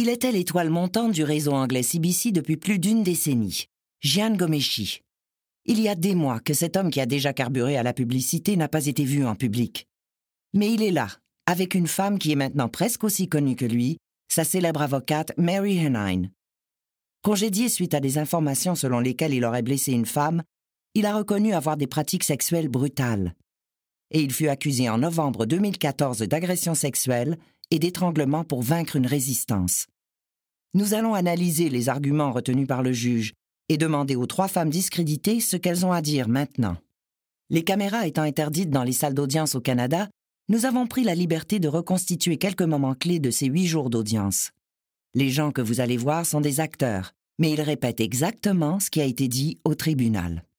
Il était l'étoile montante du réseau anglais CBC depuis plus d'une décennie, Jian Ghomeshi. Il y a des mois que cet homme qui a déjà carburé à la publicité n'a pas été vu en public. Mais il est là, avec une femme qui est maintenant presque aussi connue que lui, sa célèbre avocate Mary Henine. Congédié suite à des informations selon lesquelles il aurait blessé une femme, il a reconnu avoir des pratiques sexuelles brutales. Et il fut accusé en novembre 2014 d'agression sexuelle et d'étranglement pour vaincre une résistance. Nous allons analyser les arguments retenus par le juge et demander aux 3 femmes discréditées ce qu'elles ont à dire maintenant. Les caméras étant interdites dans les salles d'audience au Canada, nous avons pris la liberté de reconstituer quelques moments clés de ces 8 jours d'audience. Les gens que vous allez voir sont des acteurs, mais ils répètent exactement ce qui a été dit au tribunal.